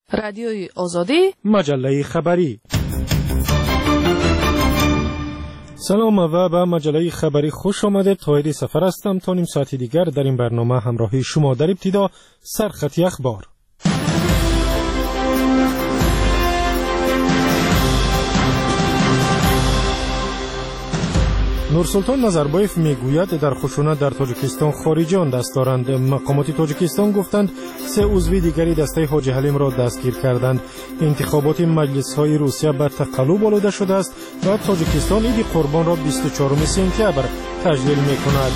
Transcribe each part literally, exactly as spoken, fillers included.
رادیوی آزادی، مجله خبری. سلام و به مجله خبری خوش آمده. طاهر سفر هستم. تا نیم ساعت دیگر در این برنامه همراهی شما. در ابتدا سرخط اخبار. نورسلطان نظربایف میگوید در خشونت در تاجیکستان خارجیان دست دارند. مقامات تاجیکستان گفتند سه عضو دیگری دسته حاجی حلیم را دستگیر کردند. انتخابات مجلس های روسیه به تقلب آلوده شده است و تاجیکستان عید قربان را بیست و چهارم سپتامبر تجلیل می کند.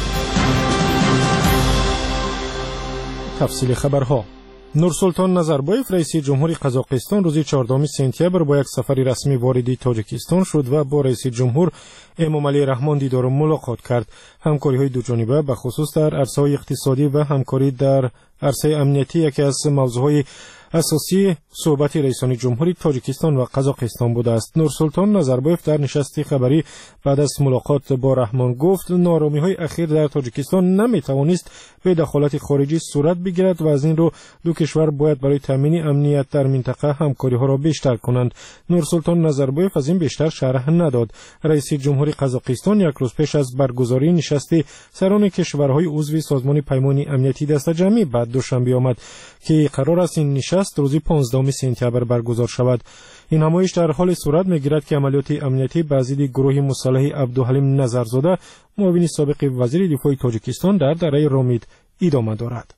تفصیل خبرها. نورسلطان نظربایف رئیس جمهوری قزاقستان روز چهاردهم سپتامبر با یک سفر رسمی وارد تاجیکستان شد و با رئیس جمهور امامعلی رحمان دیدار و ملاقات کرد. همکاری‌های دوجانبه به خصوص در عرصه‌های اقتصادی و همکاری در عرصه امنیتی یکی از موضوعهای اساسی صحبت رئیسان جمهوری تاجیکستان و قزاقستان بوده است. نورسلطان نظربایف در نشست خبری بعد از ملاقات با رحمان گفت نارامی‌های اخیر در تاجیکستان نمی‌توانست به دخالت خارجی صورت بگیرد و از این رو دو کشور باید برای تامین امنیت در منطقه همکاری‌ها را بیشتر کنند. نورسلطان نظربایف از این بیشتر شرح نداد. رئیس جمهوری قزاقستان یک روز پیش از برگزاری نشست سران کشورهای عضو سازمان پیمان امنیتی دست جمعی بعد دوشنبه آمد که قرار است این نشست روز پانزدهم سپتامبر برگزار شود. این همایش در حال صورت می‌گیرد که عملیات امنیتی به ضد گروه مسلح عبدالحلیم نظرزاده معاون سابق وزیر دفاع تاجیکستان در دره رامید ادامه دارد.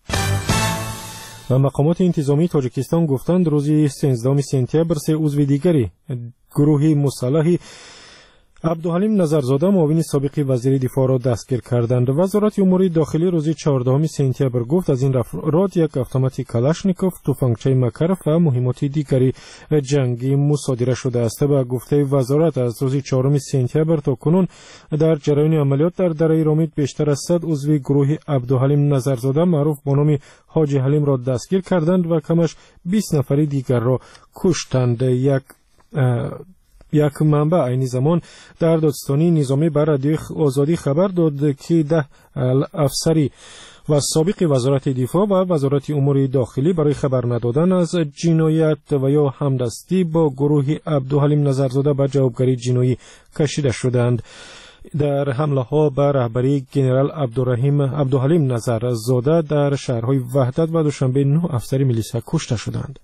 و مقامات انتظامی تاجیکستان گفتند روز سیزدهم سپتامبر سه عضو دیگری گروه مسلح عبدالحلیم نظرزاده معاون سابق وزیر دفاع را دستگیر کردند. وزارت امور داخلی روز چهاردهم سپتامبر گفت از این افراد یک اتومات کلاشنیکوف، تفنگچه مکرف و مهمات دیگری جنگی مصادره شده است. به گفته وزارت از روز چهارم سپتامبر تا کنون در جریان عملیات در دره رامید بیشتر از صد عضو گروه عبدالحلیم نظرزاده معروف به نام حاجی حلیم را دستگیر کردند و کمش بیست نفر دیگر را کشتند. یک یک منبع عین زمان در دادستانی نظامی بر رادیوی آزادی خبر داد که ده افسری و سابق وزارت دفاع و وزارت امور داخلی برای خبر ندادن از جنایت و یا همدستی با گروه عبدالحلیم نظرزاده به جوابگری جنایی کشیده شدند. در حمله ها به رهبری جنرال عبدالرحیم عبدالحلیم نظرزاده در شهرهای وحدت و دوشنبه نه افسر میلیسا کشته شدند.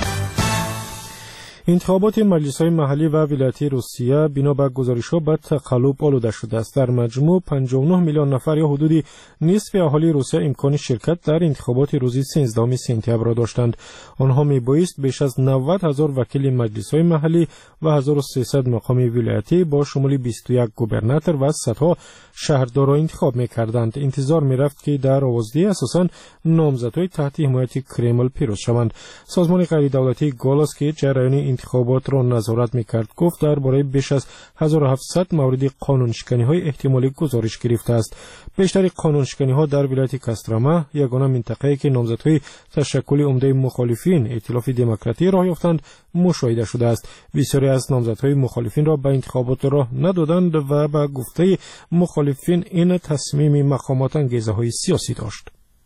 انتخابات مجلس‌های محلی و ولایتی روسیه بنا به گزارش‌ها به تقلب آلوده شده است. در مجموع پنجاه و نه میلیون نفر یا حدود نصف اهالی روسیه امکان شرکت در انتخابات روز سیزدهم سپتامبر را داشتند. آنها میبایست بیش از نود هزار وکیل مجلس‌های محلی و هزار و سیصد مقام ولایتی با شمول بیست و یک گوبرناتور و صدها شهردار را انتخاب می‌کردند. انتظار می‌رفت که در آوازدهی اساساً نامزدهای تحت حمایت کرمل پیروز شوند. سازمان غیردولتی گالاس که جریان انتخابات را نظارت می‌کرد گفت درباره بیش از هزار و هفتصد مورد قانونشکنی‌های احتمالی گزارش گرفته است. بیشتر قانونشکنی‌ها در ولایت کاستراما، یگانه منطقه‌ای که نامزدهای تشکل عمده مخالفین ائتلاف دموکراتی راه یافتند، مشاهده شده است. بسیاری از نامزدهای مخالفین را به انتخابات راه ندادند و به گفته مخالفین این تصمیم مقامات انگیزه‌های سیاسی داشت.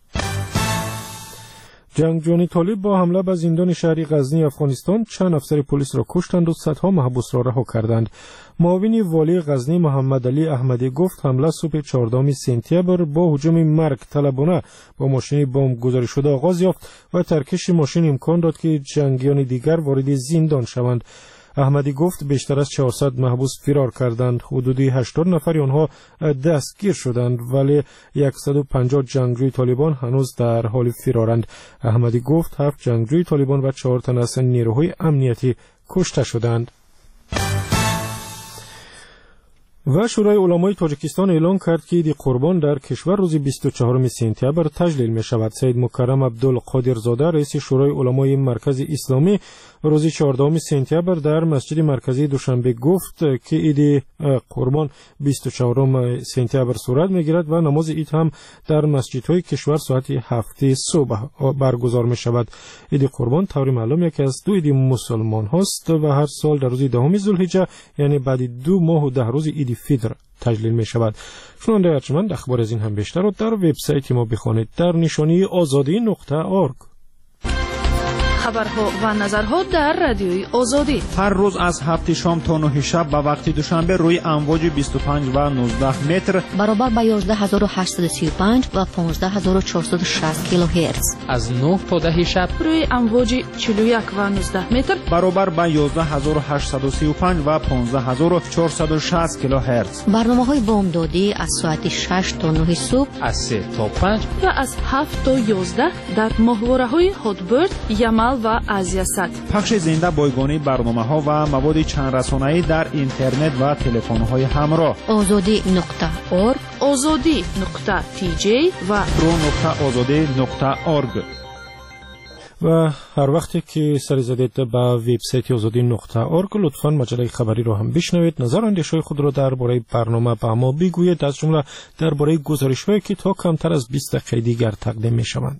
جنگجویان طالب با حمله به زندان شهری غزنی افغانستان چند افسر پلیس را کشتند و صدها محبوس را رها کردند. معاون والی غزنی محمد علی احمدی گفت حمله صبح چهاردهم سپتامبر با هجوم مرگ طلبانه با ماشین بمب گذاری شده آغاز یافت و ترکش ماشین امکان داد که جنگیان دیگر وارد زندان شوند. احمدی گفت بیشتر از چهارصد محبوس فرار کردند. حدود هشتاد نفر آنها دستگیر شدند ولی صد و پنجاه جنگجوی طالبان هنوز در حال فرارند. احمدی گفت هفت جنگجوی طالبان و چهار تن از نیروهای امنیتی کشته شدند. و شورای علمای تاجیکستان اعلام کرد که عید قربان در کشور روز بیست و چهارم سپتامبر تجلیل می شود. سید مکرم عبدالقادرزاده رئیس شورای علمای مرکز اسلامی روز چهاردهم سپتامبر در مسجد مرکزی دوشنبه گفت که عید قربان بیست و چهارم سپتامبر صورت می گیرد و نماز عید هم در مسجدهای کشور ساعت هفت صبح برگزار می شود. عید قربان طور معلوم یکی از دو عید مسلمان هاست و هر سال در روز دهم ذوالحجه یعنی بعد دو ماه و ده روز عید فطر تجلیل می شود. شنونده ارجمند اخبار از این هم بیشتر رو در وبسایت ما بخوانید در نشانی آزادی نقطه اورگ. خبرها و نظرها در رادیوی آزادی هر روز از هفت شام تا نه شب به وقت دوشنبه روی امواج بیست و پنج و نوزده متر برابر با یازده هزار و هشتصد و سی و پنج و پانزده هزار و چهارصد و شصت کیلوهرتز از نه تا ده شب روی امواج چهل و یک و نوزده متر برابر با یازده هزار و هشتصد و سی و پنج و پانزده هزار و چهارصد و شصت کیلوهرتز. برنامه‌های بامدادی از ساعت شش تا نه صبح، از سه تا پنج و از هفت تا یازده در ماهواره‌های هاتبرد، یمل و آزیاست. پخش زنده بایگانی برنامه‌ها و مواد چند رسانه‌ای در اینترنت و تلفن‌های همراه. آزادی نقطه اورگ، آزادی نقطه تی جی و رو نقطه آزادی نقطه اورگ. و هر وقتی که سری زدید به وبسایت آزادی نقطه اورگ لطفاً مجله خبری رو هم بشنوید. نظر اندیشه‌های خود رو درباره برنامه به ما بگویید، از جمله درباره گزارش‌هایی که تا کمتر از بیست دقیقه دیگر تقدیم می‌شوند.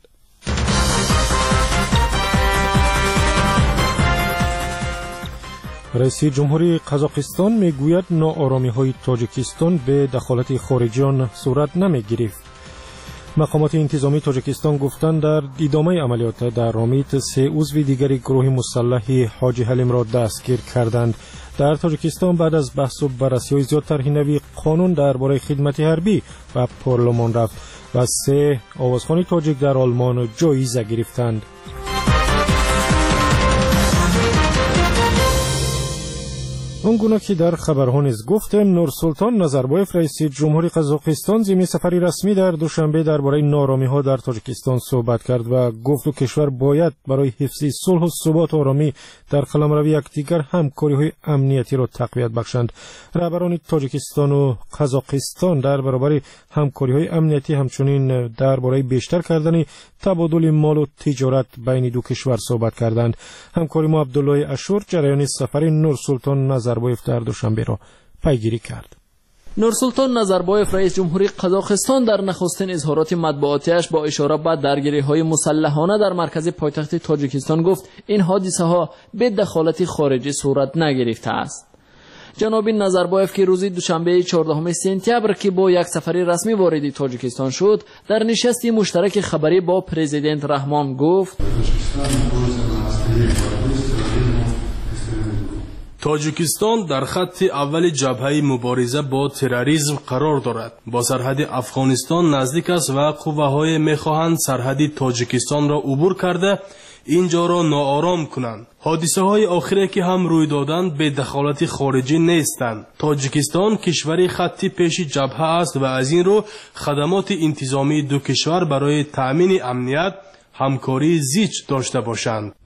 رئیس جمهوری قزاقستان میگوید ناآرامی‌های تاجیکستان به دخالت خارجیان صورت نمی‌گرفت. مقامات انتظامی تاجیکستان گفتند در ادامه عملیات در رامیت سه عضو دیگر گروه مسلح حاجی حلیم را دستگیر کردند. در تاجیکستان بعد از بحث و بررسی‌های زیاد طرح نوی قانون درباره خدمت حربی و پارلمان رفت و سه آوازخوان تاجیک در آلمان جایزه گرفتند. اونگونه که در خبرها نیز گفتم، نورسولطان نظربایف رئیس جمهوری قزاقستان ضمن سفری رسمی در دوشنبه درباره ناآرامی‌ها در تاجیکستان صحبت کرد و گفت دو کشور باید برای حفظ صلح و ثبات و آرامی در قلمرو یکدیگر همکاری‌های امنیتی را تقویت بخشند. رهبران تاجیکستان و قزاقستان در برابر همکاری‌های امنیتی همچنین درباره بیشتر کردن تبادل مال و تجارت بین دو کشور صحبت کردند. همکار ما عبدالله اشور جریان سفر نورسولطان نظربایف در دوشنبه را پیگیری کرد. نورسولطان نظربایف رئیس جمهوری قزاقستان در نخستین اظهارات مطبوعاتیش با اشاره به درگیری‌های مسلحانه در مرکز پایتخت تاجیکستان گفت این حادثه‌ها به دخالت خارجی صورت نگرفته است. جناب نظربایف که روز دوشنبه چهاردهم سپتامبر که با یک سفری رسمی وارد تاجیکستان شد، در نشستی مشترک خبری با پرزیدنت رحمان گفت تاجیکستان در خط اول جبهه مبارزه با تروریسم قرار دارد. با سرحد افغانستان نزدیک است و قوه‌های می‌خواهند سرحد تاجیکستان را عبور کرده اینجا را ناآرام کنند. حادثه های آخری که هم روی دادند به دخالت خارجی نیستند. تاجیکستان کشوری خطی پیش جبهه است و از این رو خدمات انتظامی دو کشور برای تأمین امنیت همکاری زیچ داشته باشند.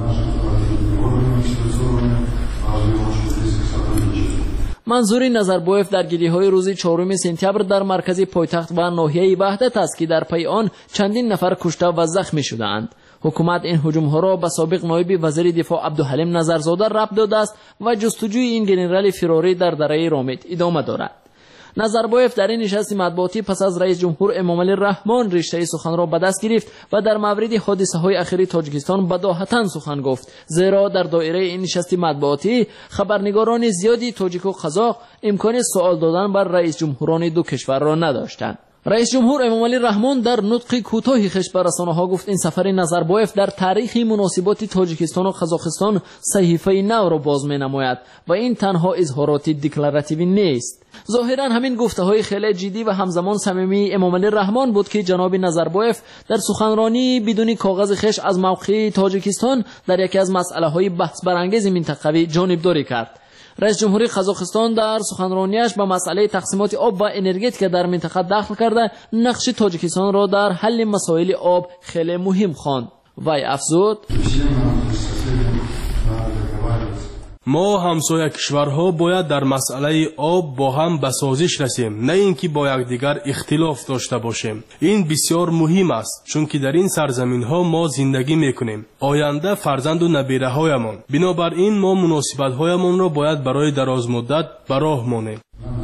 منظور نظربایف درگیری‌های روز چهارم سپتامبر در مرکز پایتخت و ناحیه وحدت است که در پی آن چندین نفر کشته و زخمی شدند. حکومت این هجوم‌ها را به سابق نایب وزیر دفاع عبدالحلیم نظرزاده ربط داده است و جستجوی این ژنرال فراری در دره رامیت ادامه دارد. نظربایف در این نشست مطبوعاتی پس از رئیس جمهور امامعلی رحمان رشته سخن را به دست گرفت و در مورد حادثه‌های اخیر تاجیکستان بداهتاً سخن گفت، زیرا در دایره این نشست مطبوعاتی خبرنگاران زیادی تاجیک و قزاق امکان سوال دادن بر رئیس جمهوران دو کشور را نداشتند. رئیس جمهور امامعلی رحمان در نطق کوتاهی خش به رسانه‌ها گفت این سفر نظربایف در تاریخ مناسبات تاجیکستان و قزاقستان صحیفه نو را باز می‌نماید و این تنها اظهارات دیکلراتیوی نیست. ظاهراً همین گفته‌های خیلی جدی و همزمان صمیمی امامعلی رحمان بود که جناب نظربایف در سخنرانی بدون کاغذ خش از موقع تاجیکستان در یکی از مسائل‌های بحث برانگیز منطقوی جانبداری کرد. رئیس جمهوری قزاقستان در سخنرانیش با مسئله تقسیمات آب و انرژی در منطقه دخل کرده نقش تاجیکستان را در حل مسائل آب خیلی مهم خواند. وی افزود ما همسایه کشورها باید در مسئله آب با هم به سازش رسیم، نه اینکه با یکدیگر اختلاف داشته باشیم. این بسیار مهم است چون که در این سرزمین ها ما زندگی میکنیم، آینده فرزند و نبیره هایمان. بنابراین ما مناسبت هایمان را باید برای دراز مدت به راه مانیم.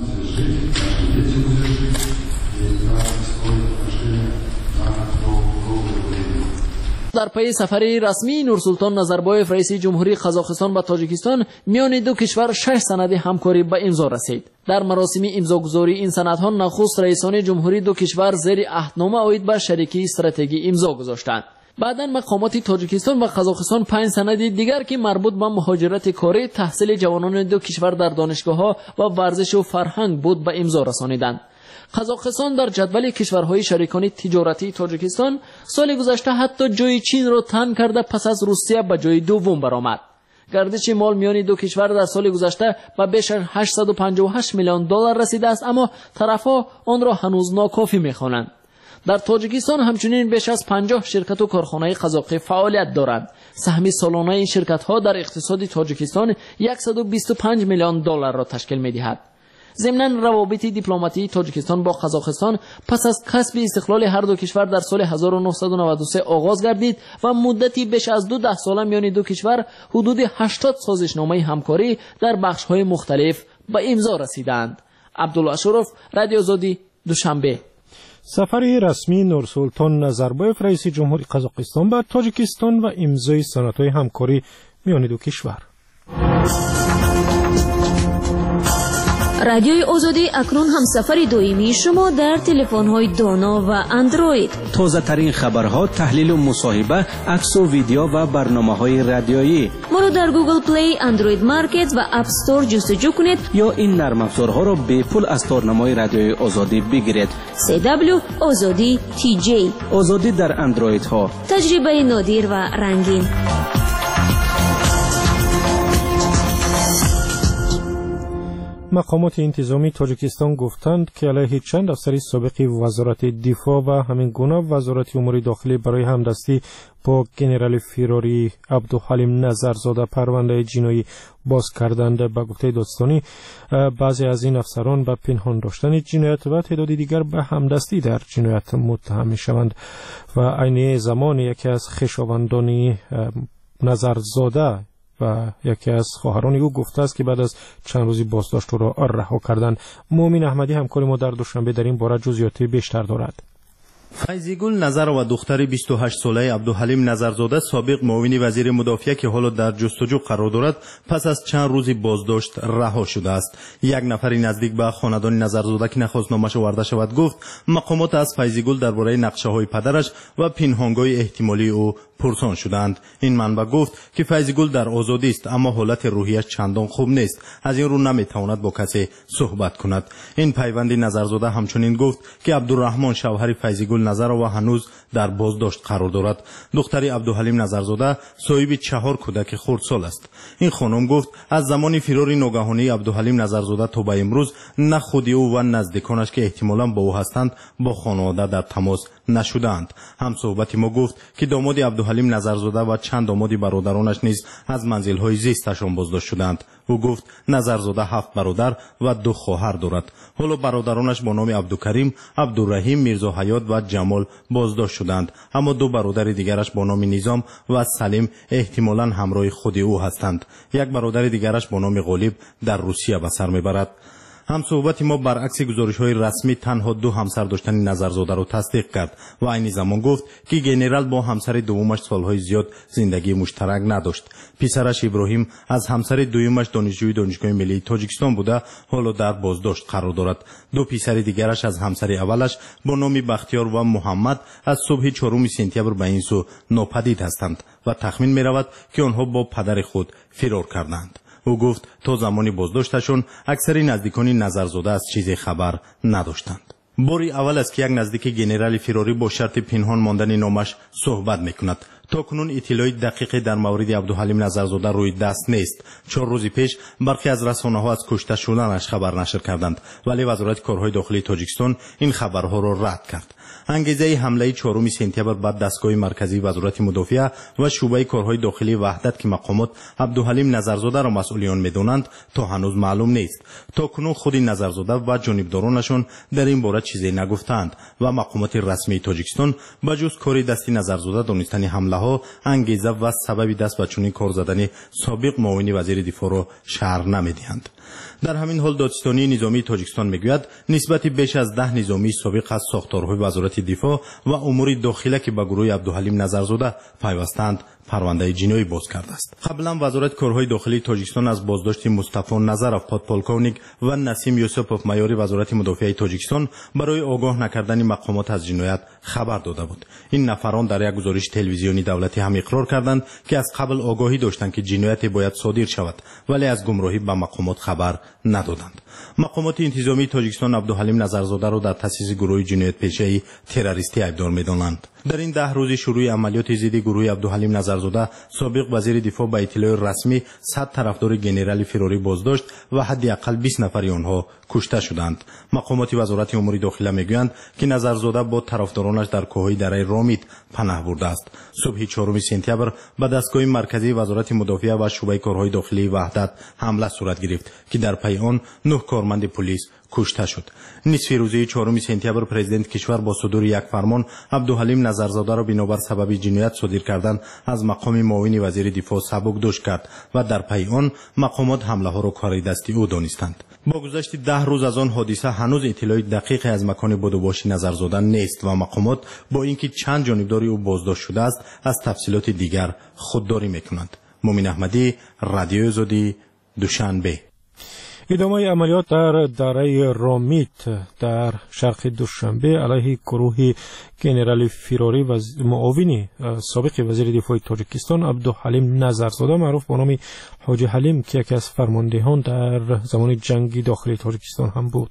در پی سفری رسمی نورسولطان نظربایف رئیس جمهوری قزاقستان و تاجیکستان میان دو کشور شش سند همکاری به امضا رسید. در مراسم امضاگذاری این سندها نخست رئیسان جمهوری دو کشور زیر عهدنامه عاید به شریکی استراتژی امضا گذاشتند. بعداً مقامات تاجیکستان و قزاقستان پنج سند دیگر که مربوط به مهاجرت کاری، تحصیل جوانان دو کشور در دانشگاه‌ها و ورزش و فرهنگ بود به امضا رسانیدند. قزاقستان در جدول کشورهای شریکان تجارتی تاجیکستان سال گذشته حتی جای چین را تن کرده پس از روسیه به جای دوم برآمد. گردش مال میان دو کشور در سال گذشته به بیش از هشتصد و پنجاه و هشت میلیون دلار رسیده است، اما طرفها آن را هنوز ناکافی می‌خوانند. در تاجیکستان همچنین بیش از پنجاه شرکت و کارخانه قزاقی فعالیت دارند. سهم سالانه این شرکت‌ها در اقتصاد تاجیکستان صد و بیست و پنج میلیون دلار را تشکیل می‌دهد. ضمناً روابط دیپلماتی تاجیکستان با قزاقستان پس از کسب استقلال هر دو کشور در سال هزار و نهصد و نود و سه آغاز گردید و مدتی بیش از دو ده ساله میان دو کشور حدود هشتاد سازشنامه همکاری در بخش‌های مختلف به امضا رسیدند. عبدالله اشرف، رادیو آزادی، دوشنبه. سفر رسمی نورسولطان نظربایف رئیس جمهوری قزاقستان به تاجیکستان و امضای سندهای همکاری میان دو کشور. رادیوی آزادی اکنون هم سفر دویمی شما در تلفن‌های دانا و اندروید. تازه ترین خبرها، تحلیل و مصاحبه، عکس و ویدیو و برنامه‌های رادیویی. ما رو در گوگل پلی، اندروید مارکت و اپ استور جستجو کنید یا این نرم افزارها را به پول از تارنمای رادیوی آزادی بگیرید. سی دبلیو آزادی تی جی. آزادی در اندروید ها. تجربه نادر و رنگین. مقامات انتظامی تاجیکستان گفتند که علیه چند افسر سابق وزارت دفاع و همین گونه وزارت امور داخلی برای همدستی با گنرال فراری عبدالحلیم نظرزاده پرونده جنایی باز کردند. به گفته دادستانی بعضی از این افسران به پنهان داشتن جنایت و تعدادی دیگر به همدستی در جنایت متهم می‌شوند و عین زمان یکی از خویشاوندان نظرزاده و یکی از خواهران او گفته است که بعد از چند روزی بازداشت را رها کردند. مومن احمدی همکار ما در دوشنبه در این باره جزئیات بیشتر دارد. فیضیگل نظر و دختر بیست و هشت ساله عبدالحلیم نظرزاده سابق معاون وزیر مدافع که حالا در جستجو قرار دارد پس از چند روزی بازداشت رها شده است. یک نفری نزدیک به خاندان نظرزاده که نخواست نامش آورده شود گفت مقامات از فیضیگل درباره نقشه‌های پدرش و پنهانگاه احتمالی او پرسان شدند. این منبع گفت که فیضیگل در آزادی است اما حالت روحیش چندان خوب نیست، از این رو نمیتواند با کسی صحبت کند. این پیوندی نظرزاده همچنین گفت که عبدالرحمن شوهر فیضیگل نظر و هنوز در بازداشت قرار دارد. دختر عبدالحلیم نظرزاده صاحب چهار کودک خردسال است. این خانم گفت از زمان فرار ناگهانی عبدالحلیم نظرزاده تا به امروز نه خود او و نزدیکانش که احتمالاً با او هستند با خانواده در تماس نشدند. هم صحبت ما گفت که داماد عبدالحلیم نظرزاده و چند داماد برادرانش نیز از منزل‌های زیستشان بازداشت شدند. او گفت نظرزاده هفت برادر و دو خواهر دارد. حالا برادرانش با نام عبدالکریم، عبدالرحیم، میرزا حیات و جمال بازداشت شدند، اما دو برادر دیگرش با نام نظام و سلیم احتمالاً همراه خود او هستند. یک برادر دیگرش با نام غالب در روسیه به سر میبرد. هم صحبت ما برعکس گزارش‌های رسمی تنها دو همسر داشتن نظرزاده را تصدیق کرد و این زمان گفت که گنرال با همسر دومش سالهای زیاد زندگی مشترک نداشت. پسرش ابراهیم از همسر دومش دانشجوی دانشگاه ملی تاجیکستان بوده، حالا در بازداشت قرار دارد. دو پسر دیگرش از همسر اولش با نام بختیار و محمد از صبح چهارم سپتامبر به این سو ناپدید هستند و تخمین می‌رود که آنها با پدر خود فرار کردند. او گفت تا زمانی بازداشتشون اکثر نزدیکان نظرزاده از چیزی خبر نداشتند. باری اول است که یک نزدیک گنرال فراری با شرط پنهان ماندن نامش صحبت میکند. تا کنون اطلاعی دقیقی در مورد عبدالحلیم نظرزاده روی دست نیست. چهار روز پیش برخی از رسانه‌ها از کشته شدنش خبر نشر کردند، ولی وزارت کارهای داخلی تاجیکستان این خبرها را رد کرد. انگیزه حمله چهارم سپتامبر بعد دستگاه مرکزی وزارت مدافع و شعبه کارهای داخلی وحدت که مقامات عبدالحلیم نظرزاده را مسئولیان می‌دانند تا هنوز معلوم نیست. تا کنون خود نظرزاده و جانبدارانشان در این باره چیزی نگفتند و مقامات رسمی تاجیکستان به جز کاری دستی نظرزاده دانستن حمله ها انگیزه و سبب دست به چنین کار زدن سابق معاون وزیر دفاع را شرح نمی‌دهند. در همین حال دادستانی نظامی تاجیکستان میگوید نسبت بیش از ده نظامی سابق از ساختارهای وزارت دفاع و امور داخله که به گروه عبدالحلیم نظرزاده پیوستند پرونده جنایی باز کرده است. قبلا وزارت کارهای داخلی تاجیکستان از بازداشت مصطفی نظرов پادپولکونیک و نسیم یوسفوف مایور وزارت مدافع تاجیکستان برای آگاه نکردن مقامات از جنایت خبر داده بود. این نفران در یک گزارش تلویزیونی دولتی هم اقرار کردند که از قبل آگاهی داشتند که جنایت باید صادر شود ولی از گمراهی به مقامات خبر ندادند. مقامات انتظامی تاجیکستان عبدالحلیم نظرزاده را در تأسیس گروه جنایت پیشه تروریستی ایبدار می‌دانند. در این ده روز شروع عملیات ضد گروه عبدالحلیم نظرزاده سابق وزیر دفاع با اطلاع رسمی صد طرفدار گنرال فراری بازداشت و حداقل بیست نفر آنها کشته شدند. مقامات وزارت امور داخله میگویند که نظرزاده با طرفدارانش در کوههای دره رامید پناه برده است. صبح چهارم سپتامبر به دستگاه مرکزی وزارت مدافع و شعبه کارهای داخلی وحدت حمله صورت گرفت که در پی آن نه کارمند پلیس کشته شد. نصف روزه چهارم سپتامبر پرزیدنت کشور با صدور یک فرمان عبدالحلیم نظرزاده را بنابر سبب جنایت صادر کردن از مقام معاون وزیر دفاع سبک دوش کرد و در پی آن مقامات حمله ها را کار دستی او دانستند. با گذشت ده روز از آن حادثه هنوز اطلاع دقیق از مکان بدوباش نظرزاده نیست و مقامات با اینکه چند جانبدار او بازداشت شده است از تفصیلات دیگر خودداری میکنند. مومن احمدی، رادیو آزادی، دوشنبه. ادامه عملیات در دره رامیت در شرق دوشنبه علیه گروه گنرال فراری و معاون سابق وزیر دفاع تاجیکستان عبدالحلیم نظرزاده معروف به نام حاجی حلیم که یکی از فرماندهان در زمان جنگ داخلی تاجیکستان هم بود.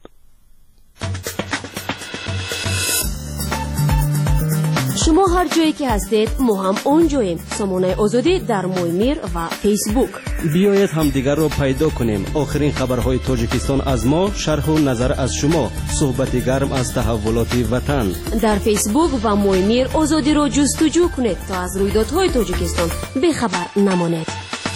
شما هر جایی که هستید ما هم اون جاییم. سامانه آزادی در مویمیر و فیسبوک. بیایید همدیگر را پیدا کنیم. آخرین خبرهای تاجیکستان از ما، شرح و نظر از شما، صحبت گرم از تحولات وطن. در فیسبوک و مویمیر آزادی را جستجو کنید تا از رویدادهای تاجیکستان بخبر نمانید.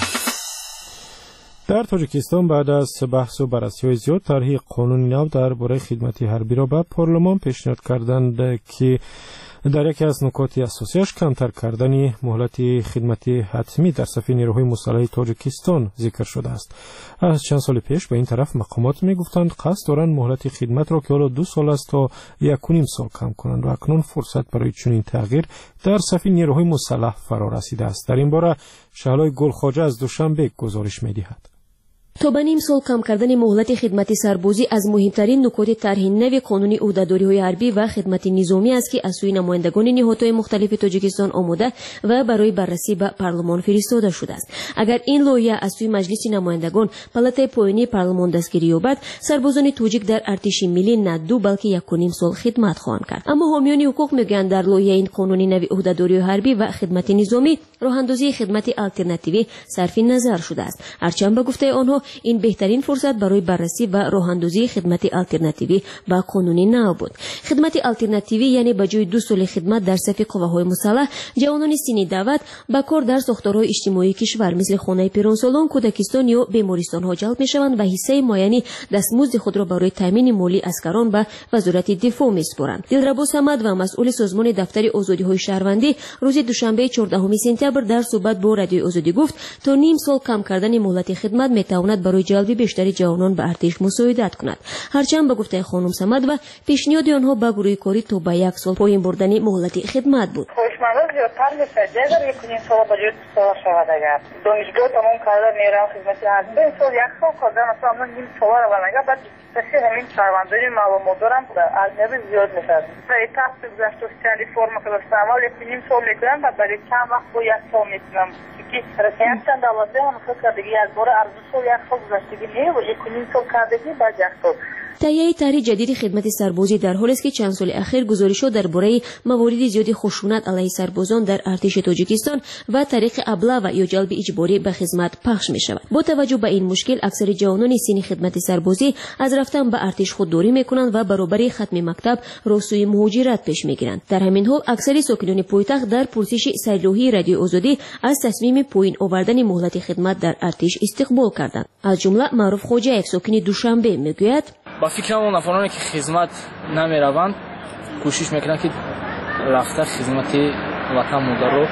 در تاجیکستان بعد از بحث و بررسی‌های زیاد طرح قانون نو درباره خدمت حربی را به پارلمان پیشنهاد کردند که در یکی از نکات اساسیش کمتر کردن مهلت خدمت حتمی در صف نیروهای مسلح تاجیکستان ذکر شده است. از چند سال پیش به این طرف مقامات میگفتند قصد دارند مهلت خدمت را که حالا دو سال است تا یک و نیم سال کم کنند و اکنون فرصت برای چنین تغییر در صف نیروهای مسلح فرا رسیده است. در این باره شهلای گلخواجه از دوشنبه گزارش می‌دهد. تا به نیم سال کم کردن مهلت خدمت سربازی از مهمترین نکات طرح نو قانون عهده‌داری‌های حربی و خدمت نظامی است که از سوی نمایندگان نهادهای مختلف تاجیکستان آماده و برای بررسی به پارلمان فرستاده شده است. اگر این لایحه از سوی مجلس نمایندگان پالاتای پایینی پارلمان دستگیری یابد، سربازان تاجیک در ارتش ملی نه دو بلکه یک و نیم سال خدمت خواهند کرد. اما حامیان حقوق میگویند در لایحه این قانون نو عهده‌داری‌های حربی و خدمت نظامی راه‌اندازی خدمت آلترناتیوی صرف نظر شده است. هرچند به گفته آنها این بهترین فرصت برای بررسی و راه‌اندازی خدمت آلترناتیوی با قانونی نو بود. خدمت آلترناتیوی یعنی به جای دو سال خدمت در صف قواهای مسلح، جوانان سنی دعوت به کار در ساختارهای اجتماعی کشور مثل خانه پیرانسالان، کودکستان یا بیمارستان‌ها جلب می‌شوند و حصه معینی دستمزد خود را برای تامین مالی اسکران به وزارت دفاع می‌سپارند. دلربا صمد و مسئول سازمان دفتر آزادی‌های شهروندی روز دوشنبه چهاردهم سپتامبر در صحبت با رادیو آزادی گفت تا نیم سال کم کردن مهلت خدمت می‌تواند برای جلب بیشتر جوانان به ارتش مساعدت کند. هرچند به گفته خانم صمد و پیشنهاد آنها به گروه کاری تا به یک سال پایین بردن مهلت خدمت بود. خوشمزه زیادتر میشه. اگر یک نیم سال به جای دو سال شود، اگر دانشگاه تمام کرده میرم خدمت حربی این سال یک سال کردم مثلا نیم سال رو بنگه بعد تشی همین شهروندانی معلومات دارم ارزیابی زیاد میشه. برای تحصیل گذشته سالی فرم که داشتم اول یک نیم سال میکنم بعد برای چند وقت با یک سال میکنم که رسیدن چند دولته هم خود کردگی از بار ارزش سال یک سال گذشتگی نیه و یک نیم سال کردگی بعد یک سال. تهیه طرح جدید خدمت سربازی در حالی است که چند سال اخیر گزارش‌ها درباره موارد زیاد خشونت علیه سربازان در ارتش تاجیکستان و طریق ابله و یا جلب اجباری به خدمت پخش می‌شود. با توجه به این مشکل اکثر جوانان سن خدمت سربازی از رفتن به ارتش خودداری می‌کنند و برابر ختم مکتب را سوی مهاجرت پیش می‌گیرند. در همین حال اکثر ساکنان پایتخت در پرسش سرلوحی رادیو آزادی از تصمیم پایین آوردن مهلت خدمت در ارتش استقبال کردند. از جمله معروف خوجایف ساکن دوشنبه میگوید با فکر اون افرادی که خدمت نمیروند کوشش میکنند که رفته خدمت وطن مادر رو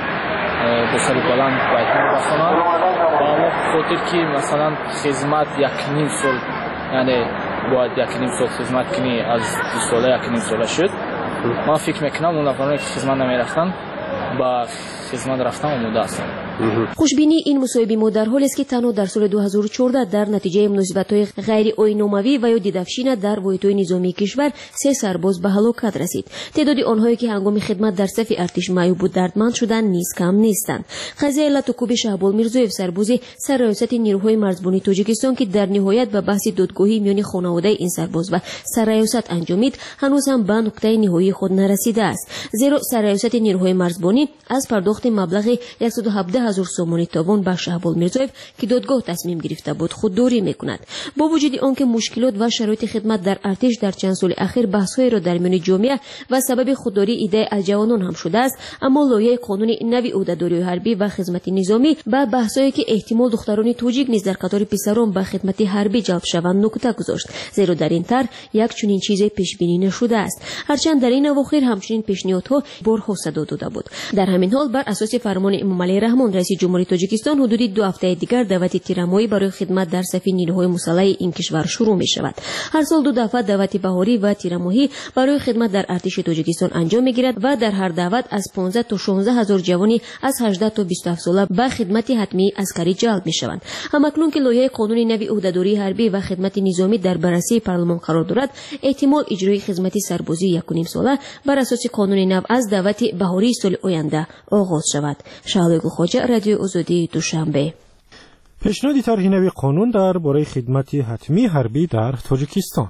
به سر بلند باید بخونند با اون خاطر که مثلا خدمت یک نیم سال یعنی باید یک نیم سال خدمت کنی از دو ساله یک نیم ساله شد. من فکر میکنم اون افرادی که خدمت نمیرفتند ба хизмат рафтан омода ҳастам. хушбинии ин мусоҳиби мо дар ҳоле аст ки танҳо дар соли ду ҳазору чордаҳ дар натиҷаи муносибатҳои ғайриоиномавӣ ва ё дидafshина дар воҳидҳои низомии кишвар се сарбоз ба ҳалокат расид. теъдоди онҳое ки ҳангоми хидмат дар сафи артиш маъюбу дардманд шуданд низ кам нестанд. қазияи латукуби шаҳбол мирзоев, сарбози сарраёсати нирӯҳои марзбонии тоҷикистон, ки дар ниҳоят ба баҳси додгоҳии миёни хонаводаи ин сарбоз ва сарраёсат анҷомид, ҳанӯз ҳам ба нуқтаи ниҳоии худ нарасидааст. зеро сарраёсати нирӯҳои марзбонӣ аз пардохти маблағи яксаду ҳабдаҳ ҳазор сомони тобон ба шаҳбол мирзоев, ки додгоҳ тасмим гирифта буд, худдорӣ мекунад. бо вуҷуди он ки мушкилот ва шароити хидмат дар артиш дар чанд соли ахир баҳсҳоеро дар миёни ҷомеа ва сабаби худдории идея аз ҷавонон ҳам шудааст, аммо лоиҳаи қонуни нави ӯҳдадориҳои ҳарбӣ ва хизмати низомӣ ба баҳсое ки эҳтимол духтарони тоҷик низ дар қатори писарон ба хидмати ҳарбӣ ҷалб шаванд нуқта гузошт, зеро дар ин тар як чунин чизе пешбинӣ нашудааст. ҳарчанд дар ин авохир ҳамчунин пешниҳодҳо борҳо садо дода буд. дар ҳамин ҳол бар асоси фармони Эмомалӣ Раҳмон, раиси ҷумҳурии Тоҷикистон, ҳудуди ду ҳафтаи дигар даъвати тирамоӣ барои хидмат дар сафи нирӯҳои мусаллаҳи ин кишвар шурӯъ мешавад. ҳар сол ду дафъа даъвати баҳорӣ ва тирамоҳӣ барои хидмат дар артиши Тоҷикистон анҷом мегирад ва дар ҳар даъват аз понздаҳ то шонздаҳ ҳазор ҷавони аз ҳаждаҳ то бисту ҳафт сола ба хидмати ҳатмии аскарӣ ҷалб мешаванд. ҳамакнун ки лоиҳаи қонуни нави ӯҳдадории ҳарбӣ ва хидмати низомӣ дар баррасии парлумон қарор дорад, эҳтимол иҷрои хизмати сарбозии якуним сола бар асоси қонуни нав аз даъвати баҳории соли оянда оғоз шавад. Шаҳлои Гулхоҷа, Радиои Озодии Душанбе. пешниҳоди тарҳи нави қонун дар бораи хидмати ҳатмии ҳарбӣ дар Тоҷикистон.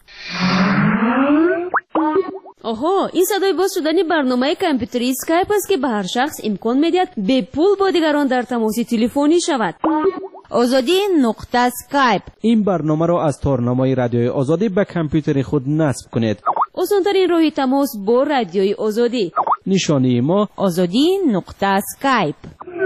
оҳо, ин садои боз шудани барномаи компютерии Skype аст ки ба ҳар шахс имкон медиҳад бепул бо дигарон дар тамоси телефонӣ шавад. озодӣ нуқта Skype. این برنامه را از تارنمای رادیوی آزادی به کامپیوتر خود نصب کنید. осонтарин роҳи тамос бо Радиои Озодӣ. نشانی ما озодӣ нуқта Skype.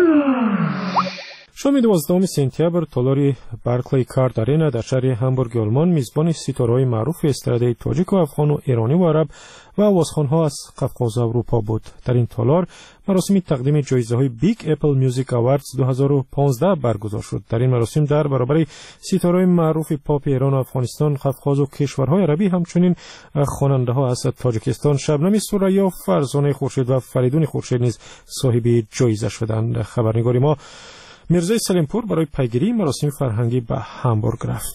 шоми дувоздаҳуми сентябр толори Барклей Кард Арена дар шаҳри Ҳамбурги Олмон мизбони ситораҳои маъруфи эстрадаи тоҷику афғону эрониву араб ва овозхонҳо аз Қавқозу Аврупо буд. дар ин толор маросими тақдими ҷоизаҳои Big Apple Music Awards ду ҳазору понздаҳ баргузор шуд. дар ин маросим дар баробари ситораҳои маъруфи попи Эрону Афғонистон, Қавқозу кишварҳои арабӣ, ҳамчунин хонандаҳо аз Тоҷикистон Шабнами Сурайё, Фарзонаи Хуршед ва Фаридуни Хуршед низ соҳиби ҷоиза шуданд. хабарнигори мо мирзои Салимпур барои пайгирии маросими фарҳангӣ ба Ҳамбург рафт.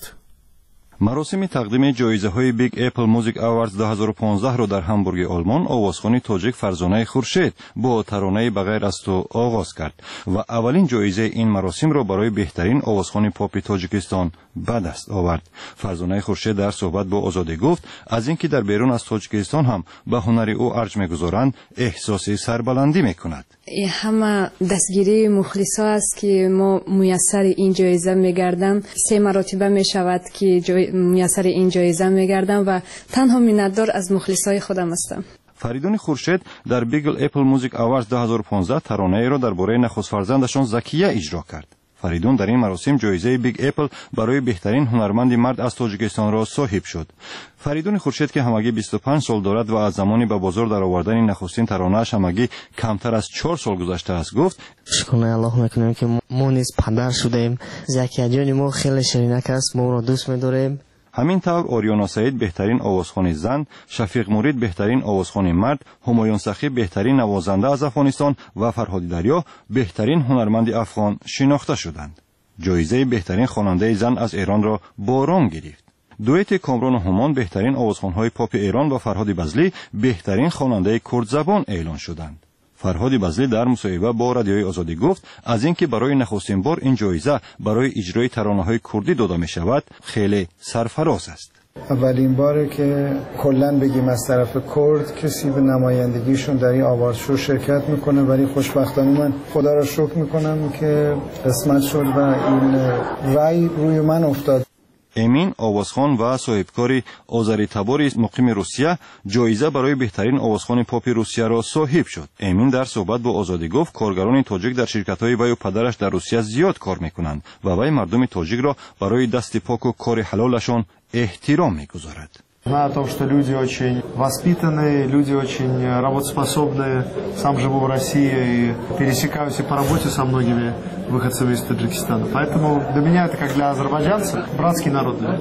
маросими тақдими ҷоизаҳои Big Apple Music Awards ду ҳазору понздаҳ-ро дар Ҳамбурги Олмон овозхони тоҷик Фарзонаи Хуршед бо таронаи ба ғайр аз ту оғоз кард ва аввалин ҷоизаи ин маросимро барои беҳтарин овозхони попи Тоҷикистон ба даст овард. Фарзонаи Хуршед дар суҳбат бо Озодӣ гуфт, аз ин ки дар берун аз Тоҷикистон ҳам ба ҳунари ӯ арҷ мегузоранд, эҳсоси сарбаландӣ мекунад. ҳама дастгирии мухлисо аст ки мо муяссари ин ҷоиза мегардам. се маротиба мешавад ки муяссари ин ҷоиза мегардам ва танҳо миннатдор аз мухлисои худам ҳастам. Фаридуни Хуршед дар Big Apple Music Awards ду ҳазору понздаҳ таронаеро дар бораи нахустфарзандашон Закия иҷро кард. Фаридун дар ин маросим ҷоизаи Big Apple барои беҳтарин ҳунарманди мард аз Тоҷикистонро соҳиб шуд. Фаридуни Хуршед ки ҳамагӣ бисту панҷ сол дорад ва аз замони ба бозор даровардани нахустин таронааш ҳамагӣ камтар аз чор сол гузаштааст, гуфт: шукрона Аллоҳ мекунем ки мо низ падар шудаем. Закияҷони мо хеле ширинак аст, моро дӯст медорем. ҳамин тавр Ориёна Саид беҳтарин овозхони зан, Шафиқ Мурид беҳтарин овозхони мард, Ҳумоюн Сахиб беҳтарин навозанда аз Афғонистон ва Фарҳоди Дарё беҳтарин ҳунарманди афғон шинохта шуданд. ҷоизаи беҳтарин хонандаи зан аз Эронро Борон гирифт. дуэти Комрону Ҳумон беҳтарин овозхонҳои попи Эрон ва Фарҳоди Базлӣ беҳтарин хонандаи курдзабон эълон шуданд. Фарҳоди Базлӣ дар мусоҳиба бо Радиои Озодӣ гуфт, аз ин ки барои нахустин бор ин ҷоиза барои иҷрои таронаҳои курдӣ дода мешавад, хеле сарфароз аст. اولین باره که کلاً بگیم از طرف کرد کسی به نمایندگیشون در این آواز شو شرکت میکنه، ولی خوشبختانه من خدا را شکر میکنم که قسمت شد و این رای روی من افتاد. эмин овозхон ва соҳибкори озари табори муқими Русия ҷоиза барои беҳтарин овозхони попи Русияро соҳиб шуд. эмин дар суҳбат бо Озодӣ гуфт, коргарони тоҷик дар ширкатҳои ваю падараш дар Русия зиёд кор мекунанд ва вай мардуми тоҷикро барои дасти поку кори ҳалолашон эҳтиром мегузорад. Знаю о том, что люди очень воспитанные, люди очень работоспособные. Сам живу в России и пересекаюсь и по работе со многими выходцами из Таджикистана. Поэтому для меня это, как для азербайджанцев, братский народ.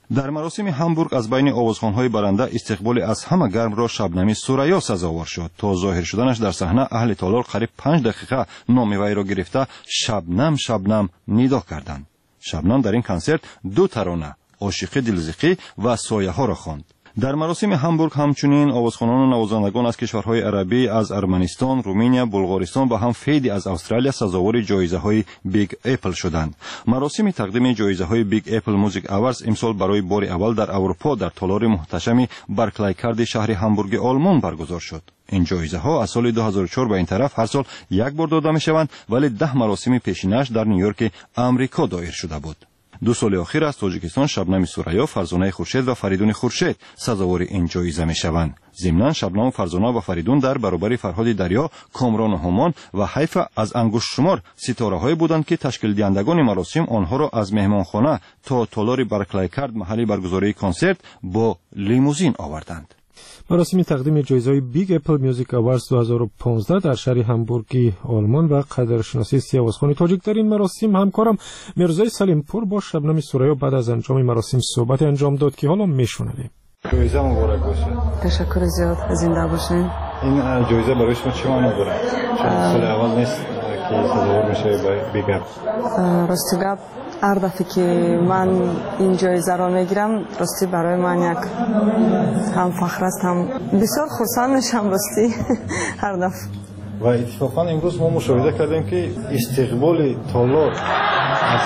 در مراسم همبورگ از بین آوازخوان‌های برنده استقبال از همه گرم را شبنمی سوریا سزاوار شد. تا ظاهر شدنش در صحنه اهل تالار قریب پنج دقیقه نام وی را گرفته شبنم شبنم ندا کردند. شبنم در این کنسرت دو ترانه عاشق دلزقی و سایه ها را خواند. در مراسم همبورگ همچنین آوازخوانان و نوازندگان از کشورهای عربی از ارمنستان، رومانیا، بلغارستان و هم فیدی از استرالیا سزاوار جایزه‌های بیگ اپل شدند. مراسم تقدیم جایزه‌های بیگ اپل موزیک اواردز امسال برای بار اول در اروپا در تالار محتشم برکلی کارد شهر همبورگ آلمان برگزار شد. این جایزه ها از سال دو هزار و چهار به این طرف هر سال یک بار داده می شوند، ولی ده مراسم پیشینش در نیویورک آمریکا دایر شده بود. دو سال اخیر از تاجیکستان شبنم سوریا، فرزانه خورشید و فریدون خورشید سزاوار این جایزه می شوند. ضمناً شبنم، فرزانه و فریدون در برابر فرهاد دریا، کامران همان و حیفه از انگشت شمار ستاره‌هایی بودند که تشکیل دهندگان مراسم آنها را از مهمانخانه تا تالار برکلی کارد محل برگزاری کنسرت با لیموزین آوردند. مراسم تقدیم جایزه بیگ اپل میوزیک اواردز دو هزار و پانزده در شهر همبورگ آلمان و قدرشناسی سی آوازخوان تاجیک در این مراسم همکارم مرزای سلیمپور با شبنم سوریا بعد از انجام مراسم صحبت انجام داد که حالا میشنویم. جایزه مبارک باشه. تشکر زیاد، زنده باشین. این جایزه برای شما چه معنی داره؟ چون سال اول نیست که سزاوار میشه به بیگ اپل. راستی گپ هر دفعه که من این جایزه را میگیرم راستی برای من یک هم فخر است، هم بسیار خرسند میشم راستی هر دفعه. و اتفاقا امروز ما مشاهده کردیم که استقبال تالار از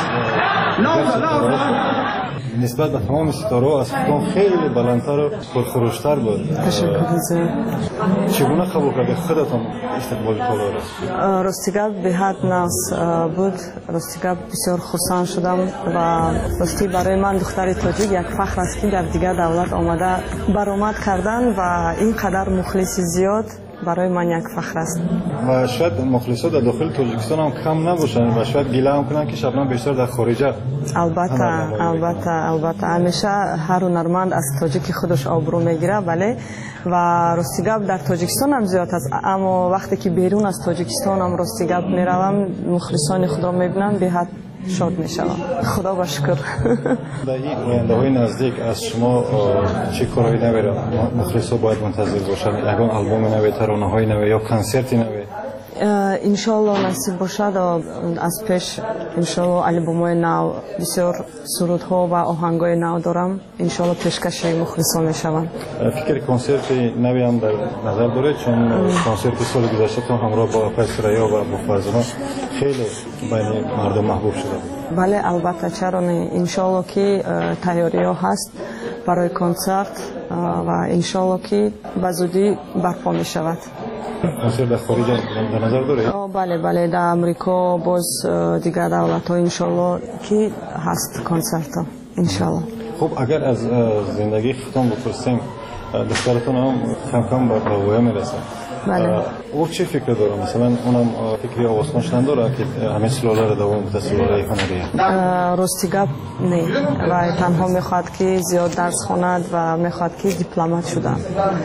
نسبت به تمام ستاره‌ها از خودم خیلی بلندتر و پرخروشتر بود. تشکر زیاد. چگونه قبول کردید خودتون استقبال تالار؟ راستی گپ به حد ناز بود. راستی گپ بسیار خرسند شدم و راستی برای من دختر تاجیک یک فخر است که در دیگر دولت آمده برآمد کردن و اینقدر مخلص زیاد برای من یک فخر است. و شاید مخلصا در داخل تاجیکستان هم کم نباشند و شاید گله هم کنند که شبنم بیشتر در خارجه. البته البته البته همیشه هر هنرمند از تاجیک خودش آبرو میگیره، بله، و راستی گپ در تاجیکستان هم زیاد است، اما وقتی که بیرون از تاجیکستان هم راستی گپ میروم مخلصان خود را میبینم به حد شاد میشوم. خدا با شکر. در این آینده های نزدیک از شما چه کارهایی نوی مخلصا باید منتظر باشند؟ یکان آلبوم نوی، ترانه های نوی یا کنسرتی نوی؟ انشالله نصیب باشد از پیش انشالله آلبوم‌های نو، بسیار سرودها و آهنگ‌های نو دارم، انشالله پیشکش مخلصان میشوند. فکر کنسرت نوی هم در نظر داره؟ چون کنسرت سال گذشته تو همراه با فسریا و با فرزانه خیلی بین مردم محبوب شده بود. بله البته چرا نه، انشالله که تیاری ها هست برای کنسرت و انشالله که به زودی برپا می شود. کنسرت در خارج در نظر داره؟ بله بله در امریکا باز دیگر دولت ها انشالله که هست کنسرت ها انشالله. خب اگر از زندگی خودتون بپرسیم، دخترتون هم کم کم به ویا میرسه. بله. او چه فکر داره؟ مثلا اونم فکری آوازخوان شدن داره که همه سلاله را دوام بده، سلاله هنری؟ راستی گپ نه، و تنها میخواد که زیاد درس خواند و میخواد که دیپلمات شدن.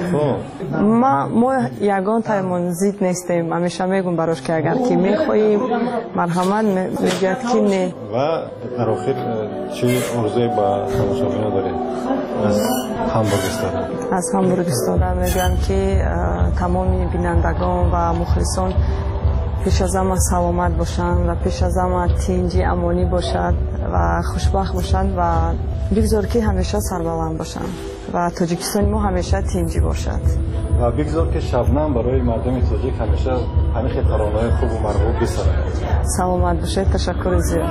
ما ما یگان تایمون زید نیستیم، همیشه میگم براش که اگر که میخوایی مرحمت میگه که نه. و در آخر چه عرضه با تماشاگران داره از همبورگ استادم؟ از همبورگ استادم میگم که تمامی بینندگان و مخلصان پیش از همه سلامت باشند و پیش از همه تینجی امانی باشد و خوشبخت باشند و بگذار که همیشه سربلند باشند و تاجیکستان ما همیشه تینجی باشد و بگذار که شبنم برای مردم تاجیک همیشه همیشه ترانه‌های خوب و مرغوب بسازد. سلامت باشید. تشکر زیاد.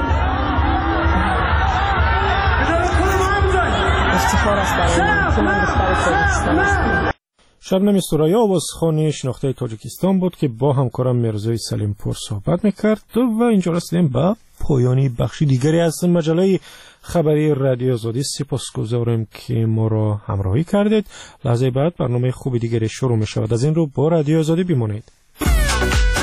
افتخار است برای من که من دختر تاجیکستان هستم. شبنم سوریا آوازخوان شناخته تاجیکستان بود که با همکارم مرزای سلیمپور صحبت میکرد و اینجا رسیدیم به پایانی بخشی دیگری از مجله خبری رادیو آزادی. سپاسگزارم که ما را همراهی کردید. لحظه بعد برنامه خوب دیگری شروع می شود. از این رو با رادیو آزادی بمانید.